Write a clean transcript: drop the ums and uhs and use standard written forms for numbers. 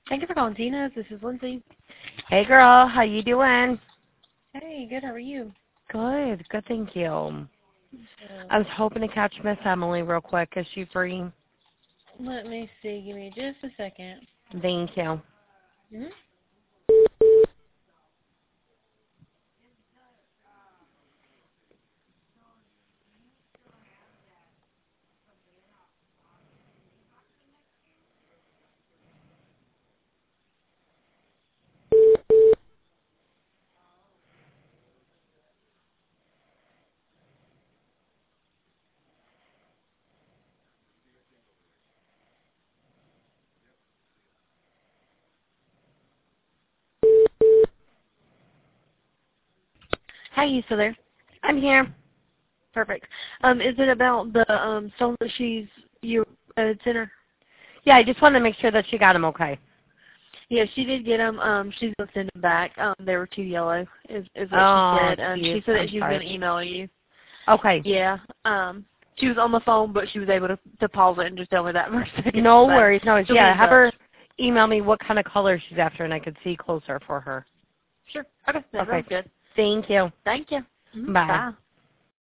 Thank you for calling Tina's. This is Lindsay. Hey girl, how you doing? Hey, good. How are you? Good, thank you. I was hoping to catch Miss Emily real quick. Is she free? Let me see. Give me just a second. Thank you. Mm-hmm. Hi, you still there? I'm here. Perfect. Is it about the stone that you sent her? Yeah, I just wanted to make sure that she got them okay. Yeah, she did get them. She's gonna send them back. They were too yellow, is what Oh, she said. She said that she was sorry. gonna email you. Okay. Yeah. She was on the phone, but she was able to pause it and just tell me that for a second. No worries. Yeah, have her. her email me what kind of color she's after, and I could see closer for her. Sure. Okay. That sounds good. Thank you. Thank you. Bye. Bye.